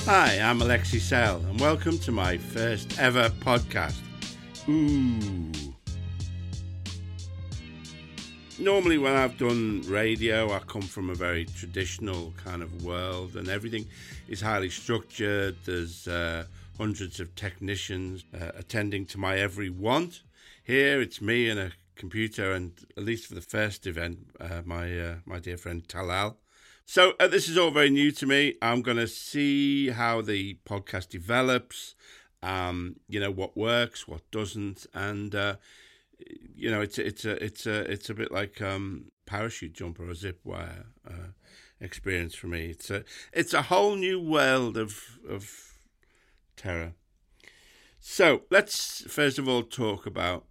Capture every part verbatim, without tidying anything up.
Hi, I'm Alexi Sell, and welcome to my first ever podcast. Ooh. Normally when I've done radio, I come from a very traditional kind of world, and everything is highly structured. There's uh, hundreds of technicians uh, attending to my every want. Here it's me and a computer, and at least for the first event, uh, my uh, my dear friend Talal. So uh, this is all very new to me. I'm going to see how the podcast develops, um, you know, what works, what doesn't, and uh, you know, it's it's a it's a it's a bit like um, parachute jump or a zip wire uh, experience for me. It's a it's a whole new world of of terror. So let's first of all talk about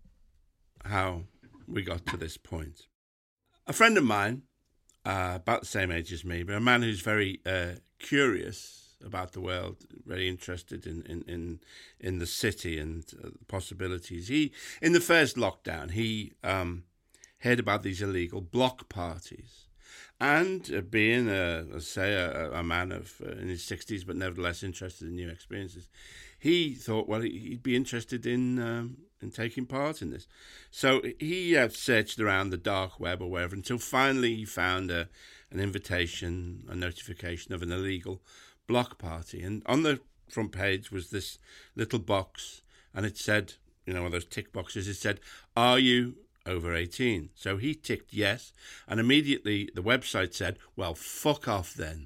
how we got to this point. A friend of mine, Uh, about the same age as me, but a man who's very uh, curious about the world, very interested in in in, in the city and uh, possibilities. He, in the first lockdown, he um, heard about these illegal block parties, and uh, being a, a say a, a man of uh, in his sixties, but nevertheless interested in new experiences, he thought, well, he'd be interested in um, in taking part in this. So he uh, searched around the dark web or wherever until finally he found a, an invitation, a notification of an illegal block party. And on the front page was this little box, and it said, you know, one of those tick boxes, it said, "Are you over eighteen?" So he ticked yes, and immediately the website said, "Well, fuck off then."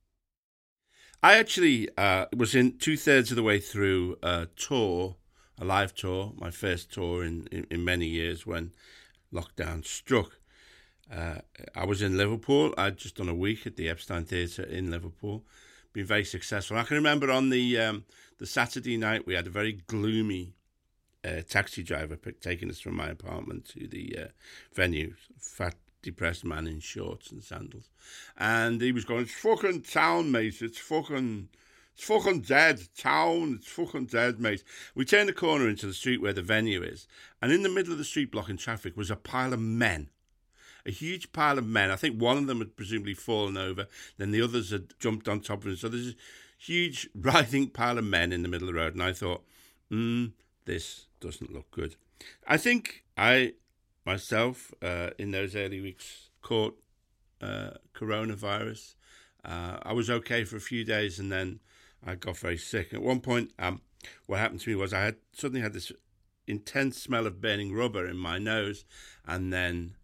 I actually uh, was in two-thirds of the way through a tour, a live tour, my first tour in, in, in many years when lockdown struck. Uh, I was in Liverpool. I'd just done a week at the Epstein Theatre in Liverpool. Been very successful. I can remember on the um, the Saturday night we had a very gloomy uh, taxi driver taking us from my apartment to the uh, venue, fat, depressed man in shorts and sandals. And he was going, "It's fucking town, mate. It's fucking... It's fucking dead, town, it's fucking dead, mate." We turned the corner into the street where the venue is, and in the middle of the street blocking traffic was a pile of men. A huge pile of men. I think one of them had presumably fallen over, then the others had jumped on top of him. So there's a huge writhing pile of men in the middle of the road, and I thought, hmm, this doesn't look good. I think I, myself, uh, in those early weeks, caught uh, coronavirus. Uh, I was okay for a few days, and then I got very sick. At one point, um, what happened to me was I had suddenly had this intense smell of burning rubber in my nose, and then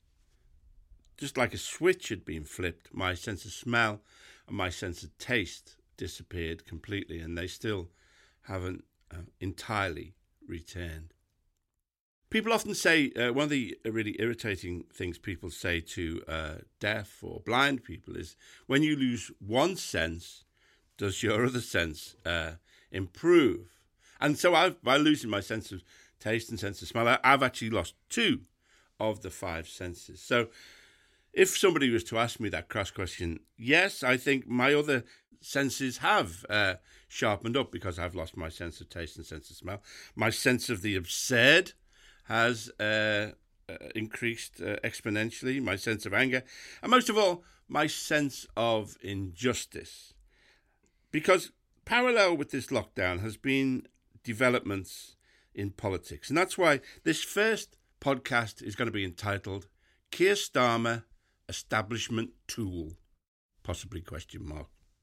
just like a switch had been flipped, my sense of smell and my sense of taste disappeared completely, and they still haven't uh, entirely returned. People often say, uh, one of the really irritating things people say to uh, deaf or blind people is, when you lose one sense, does your other sense uh, improve? And so I've, by losing my sense of taste and sense of smell, I, I've actually lost two of the five senses. So if somebody was to ask me that cross question, yes, I think my other senses have uh, sharpened up because I've lost my sense of taste and sense of smell. My sense of the absurd has uh, uh, increased uh, exponentially, my sense of anger, and most of all, my sense of injustice. Because parallel with this lockdown has been developments in politics. And that's why this first podcast is going to be entitled Keir Starmer, Establishment Tool, possibly question mark.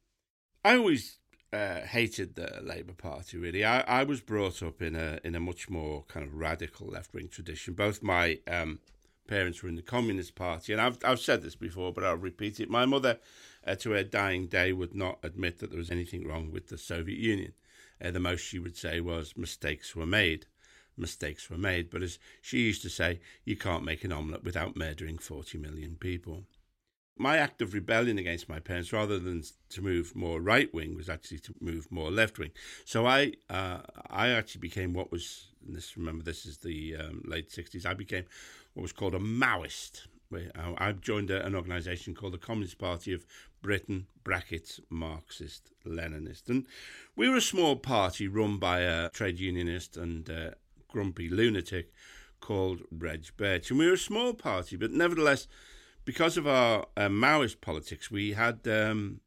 I always uh, hated the Labour Party, really. I, I was brought up in a in a much more kind of radical left-wing tradition. Both my um, parents were in the Communist Party, and I've I've said this before, but I'll repeat it. My mother, uh, to her dying day, would not admit that there was anything wrong with the Soviet Union. Uh, the most she would say was mistakes were made. Mistakes were made, but as she used to say, you can't make an omelette without murdering forty million people. My act of rebellion against my parents, rather than to move more right-wing, was actually to move more left-wing. So I uh, I actually became what was, and this, remember this is the um, late sixties, I became what was called a Maoist. I joined a, an organisation called the Communist Party of Britain, brackets, Marxist, Leninist. And we were a small party run by a trade unionist and uh, grumpy lunatic called Reg Birch. And we were a small party, but nevertheless, because of our uh, Maoist politics, we had um,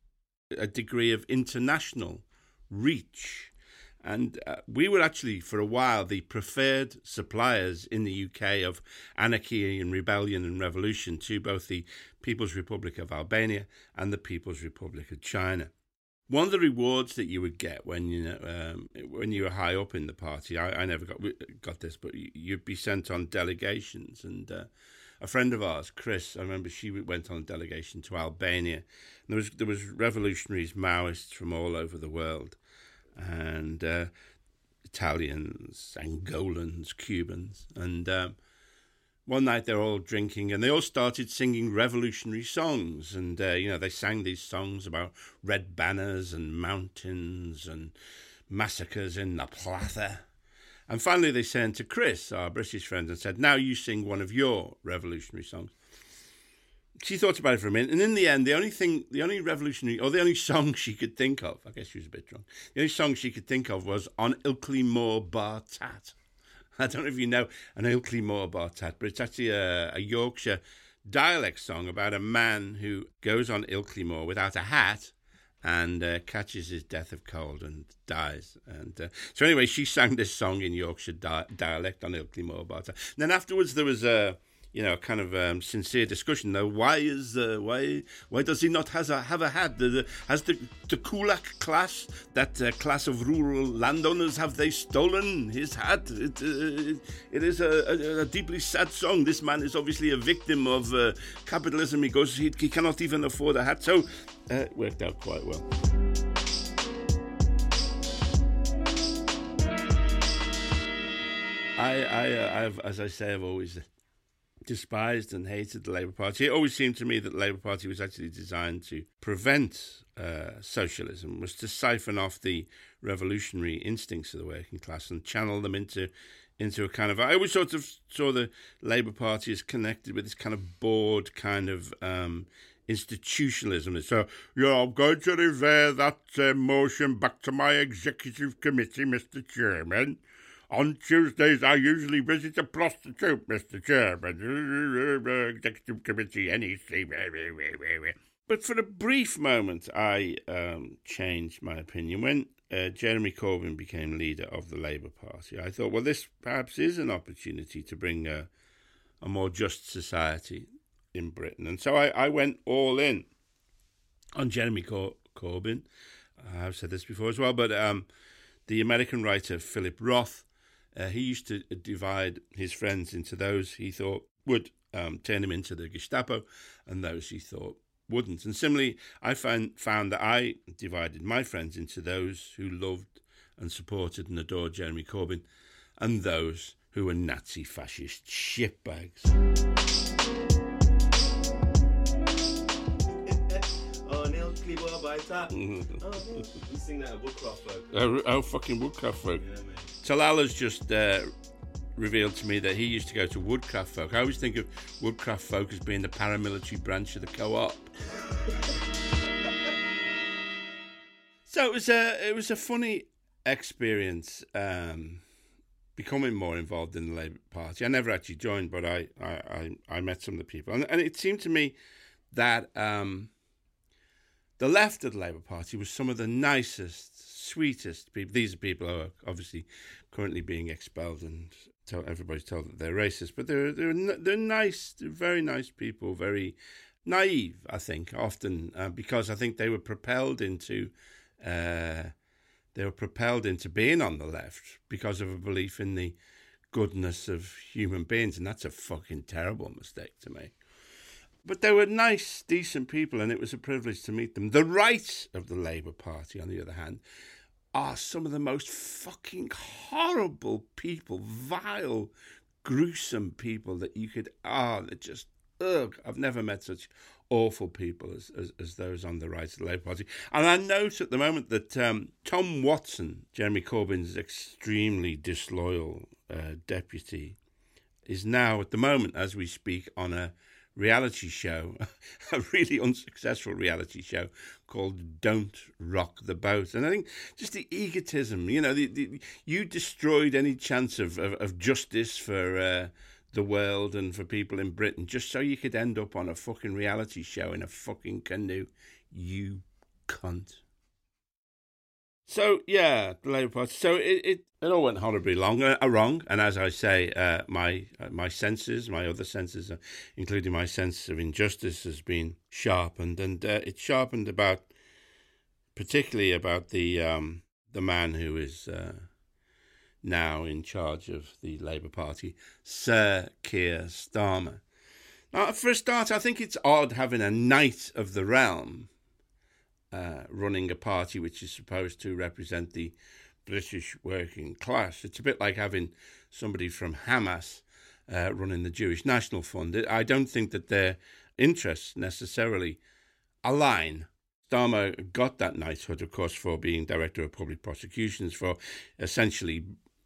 a degree of international reach. And uh, we were actually, for a while, the preferred suppliers in the U K of anarchy and rebellion and revolution to both the People's Republic of Albania and the People's Republic of China. One of the rewards that you would get when you know, um, when you were high up in the party, I, I never got got this, but you'd be sent on delegations. And uh, a friend of ours, Chris, I remember she went on a delegation to Albania. And there was there was revolutionaries, Maoists from all over the world, and uh, Italians, Angolans, Cubans. And um, one night they were all drinking and they all started singing revolutionary songs. And, uh, you know, they sang these songs about red banners and mountains and massacres in La Plata. And finally they turned to Chris, our British friend, and said, now you sing one of your revolutionary songs. She thought about it for a minute, and in the end, the only thing, the only revolutionary, or the only song she could think of, I guess she was a bit drunk, the only song she could think of was On Ilkley Moor Bar Tat. I don't know if you know an Ilkley Moor Bar Tat, but it's actually a, a Yorkshire dialect song about a man who goes on Ilkley Moor without a hat and uh, catches his death of cold and dies. And uh, so anyway, she sang this song in Yorkshire di- dialect on Ilkley Moor Bar Tat. And then afterwards there was a... you know, kind of um, sincere discussion. Though, why is uh, why why does he not has a, have a hat? The, the, has the the Kulak class, that uh, class of rural landowners, have they stolen his hat? It, uh, it is a, a, a deeply sad song. This man is obviously a victim of uh, capitalism. He goes, he, he cannot even afford a hat. So uh, it worked out quite well. I I uh, I've as I say I've always despised and hated the Labour Party. It always seemed to me that the Labour Party was actually designed to prevent uh, socialism, was to siphon off the revolutionary instincts of the working class and channel them into into a kind of... I always sort of saw the Labour Party as connected with this kind of bored kind of um, institutionalism. So, yeah, I'm going to refer that uh, motion back to my executive committee, Mister Chairman. On Tuesdays, I usually visit a prostitute, Mister Chairman. Executive Committee, N E C. But for a brief moment, I um, changed my opinion. When uh, Jeremy Corbyn became leader of the Labour Party, I thought, well, this perhaps is an opportunity to bring a, a more just society in Britain. And so I, I went all in on Jeremy Cor- Corbyn. I've said this before as well, but um, the American writer Philip Roth, Uh, he used to divide his friends into those he thought would um, turn him into the Gestapo and those he thought wouldn't. And similarly, I found, found that I divided my friends into those who loved and supported and adored Jeremy Corbyn and those who were Nazi fascist shitbags. Oh, Neil Cleaver by tap. Oh, you sing that at Woodcraft folk. Oh, oh, fucking Woodcraft folk. Yeah, man. Talal has just uh, revealed to me that he used to go to Woodcraft Folk. I always think of Woodcraft Folk as being the paramilitary branch of the co-op. So it was a it was a funny experience um, becoming more involved in the Labour Party. I never actually joined, but I I, I, I met some of the people, and, and it seemed to me that um, the left of the Labour Party was some of the nicest, sweetest people. These are people who are obviously currently being expelled, and tell, everybody's told that they're racist. But they're they're they're nice, they're very nice people, very naive. I think often uh, because I think they were propelled into uh, they were propelled into being on the left because of a belief in the goodness of human beings, and that's a fucking terrible mistake to make. But they were nice, decent people, and it was a privilege to meet them. The right of the Labour Party, on the other hand, are some of the most fucking horrible people, vile, gruesome people that you could... Ah, oh, they're just... Ugh, I've never met such awful people as, as, as those on the right of the Labour Party. And I note at the moment that um, Tom Watson, Jeremy Corbyn's extremely disloyal uh, deputy, is now, at the moment, as we speak, on a reality show, a really unsuccessful reality show called Don't Rock the Boat. And I think just the egotism, you know, the, the, you destroyed any chance of, of, of justice for uh, the world and for people in Britain just so you could end up on a fucking reality show in a fucking canoe. You cunt. So, yeah, the Labour Party. So it, it, it all went horribly long, uh, wrong. And as I say, uh, my uh, my senses, my other senses, uh, including my sense of injustice, has been sharpened. And uh, it's sharpened about, particularly about the um, the man who is uh, now in charge of the Labour Party, Sir Keir Starmer. Now, for a start, I think it's odd having a knight of the realm Uh, running a party which is supposed to represent the British working class. It's a bit like having somebody from Hamas uh, running the Jewish National Fund. I don't think that their interests necessarily align. Starmer got that knighthood, of course, for being Director of Public Prosecutions, for essentially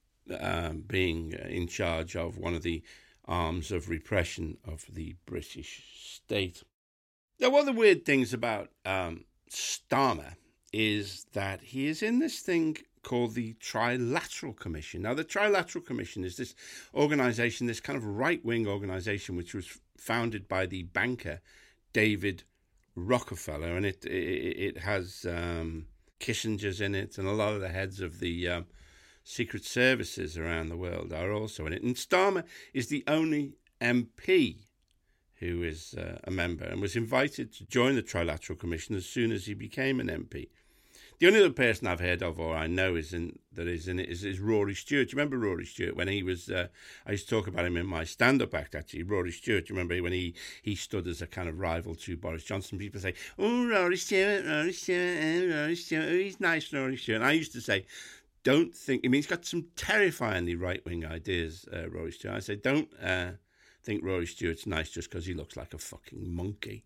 um, being in charge of one of the arms of repression of the British state. Now, one of the weird things about um, Starmer is that he is in this thing called the Trilateral Commission. Now, the Trilateral Commission is this organisation, this kind of right-wing organisation, which was founded by the banker David Rockefeller, and it it, it has um, Kissinger's in it, and a lot of the heads of the um, secret services around the world are also in it. And Starmer is the only M P who is uh, a member and was invited to join the Trilateral Commission as soon as he became an M P. The only other person I've heard of, or I know is in that is in it, is, is Rory Stewart. Do you remember Rory Stewart when he was? Uh, I used to talk about him in my stand-up act. Actually, Rory Stewart. Do you remember when he he stood as a kind of rival to Boris Johnson? People say, "Oh, Rory Stewart, Rory Stewart, oh, Rory Stewart. Oh, he's nice, Rory Stewart." And I used to say, "Don't think." I mean, he's got some terrifyingly right-wing ideas, uh, Rory Stewart. I say, "Don't." Uh, think Rory Stewart's nice just because he looks like a fucking monkey.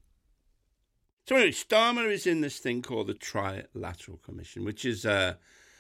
So anyway, Starmer is in this thing called the Trilateral Commission, which is uh,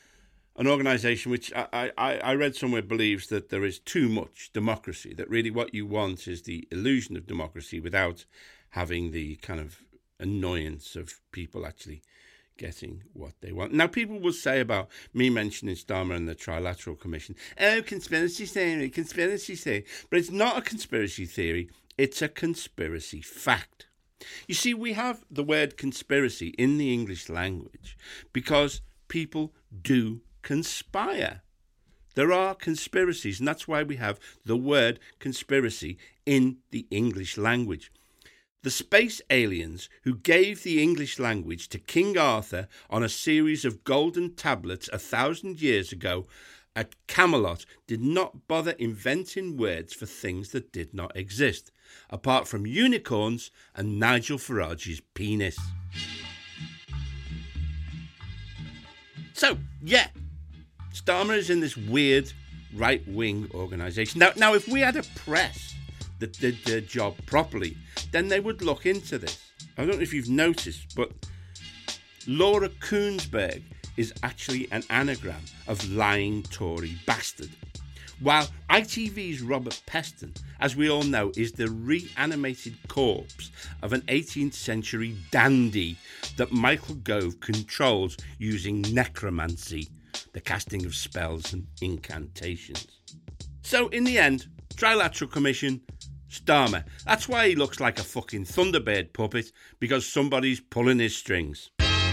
an organisation which I, I, I read somewhere believes that there is too much democracy, that really what you want is the illusion of democracy without having the kind of annoyance of people actually getting what they want. Now, people will say about me mentioning Starmer and the Trilateral Commission, oh, conspiracy theory, conspiracy theory. But it's not a conspiracy theory, it's a conspiracy fact. You see, we have the word conspiracy in the English language because people do conspire. There are conspiracies, and that's why we have the word conspiracy in the English language. The space aliens who gave the English language to King Arthur on a series of golden tablets a thousand years ago at Camelot did not bother inventing words for things that did not exist, apart from unicorns and Nigel Farage's penis. So, yeah, Starmer is in this weird right-wing organisation. Now, now, if we had a press that did their job properly, then they would look into this. I don't know if you've noticed, but Laura Kuenssberg is actually an anagram of lying Tory bastard. While I T V's Robert Peston, as we all know, is the reanimated corpse of an eighteenth century dandy that Michael Gove controls using necromancy, the casting of spells and incantations. So in the end, Trilateral Commission, Starmer. That's why he looks like a fucking Thunderbird puppet, because somebody's pulling his strings.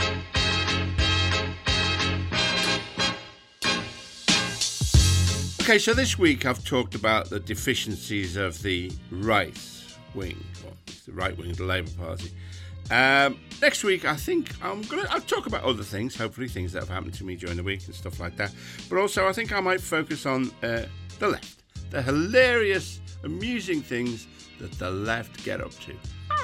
Okay, so this week I've talked about the deficiencies of the right wing, or the right wing of the Labour Party. Um, next week, I think I'm gonna I'll talk about other things, hopefully things that have happened to me during the week and stuff like that. But also, I think I might focus on uh, the left, the hilarious, amusing things that the left get up to.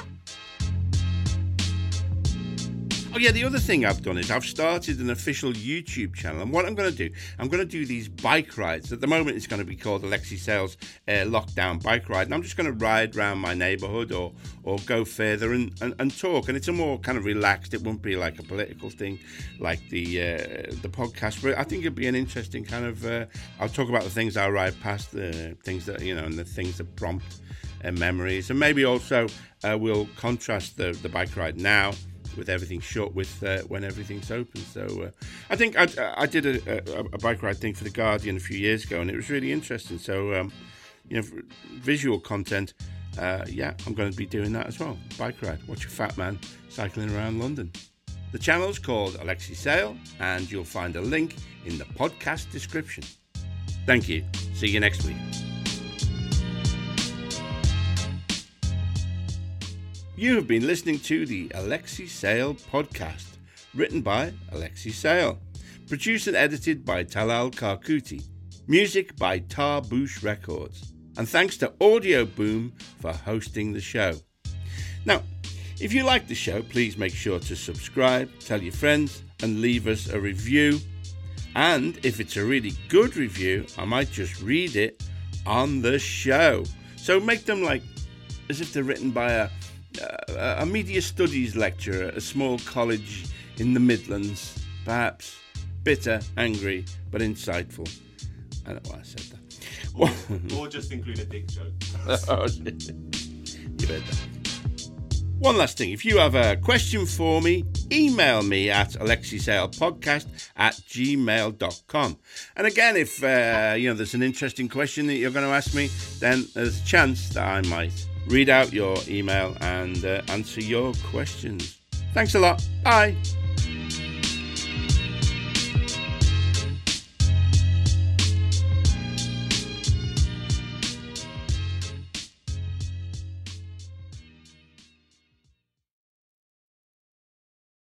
Oh yeah, the other thing I've done is I've started an official YouTube channel, and what I'm going to do, I'm going to do these bike rides. At the moment, it's going to be called Alexi Sales uh, Lockdown Bike Ride, and I'm just going to ride around my neighbourhood or or go further and, and, and talk. And it's a more kind of relaxed. It won't be like a political thing, like the uh, the podcast. But I think it'd be an interesting kind of. Uh, I'll talk about the things I ride past, the things that you know, and the things that prompt uh, memories, and maybe also uh, we'll contrast the the bike ride now with everything shut with uh, when everything's open. So uh, I think I, I did a, a, a bike ride thing for The Guardian a few years ago, and it was really interesting. So, um, you know, visual content, uh, yeah, I'm going to be doing that as well. Bike ride. Watch a fat man cycling around London. The channel's called Alexi Sale, and you'll find a link in the podcast description. Thank you. See you next week. You have been listening to the Alexi Sale podcast, written by Alexi Sale, produced and edited by Talal Karkuti, music by Tarboosh Records, and thanks to Audio Boom for hosting the show. Now, if you like the show, please make sure to subscribe, tell your friends, and leave us a review. And if it's a really good review, I might just read it on the show. So make them like as if they're written by a a, a media studies lecturer at a small college in the Midlands, perhaps bitter, angry, but insightful. I don't know why I said that. Or, or just include a dick joke. Oh, you heard that. One last thing, if you have a question for me, email me at alexisalepodcast at gmail dot com. And again, if uh, you know there's an interesting question that you're going to ask me, then there's a chance that I might read out your email and uh, answer your questions. Thanks a lot. Bye.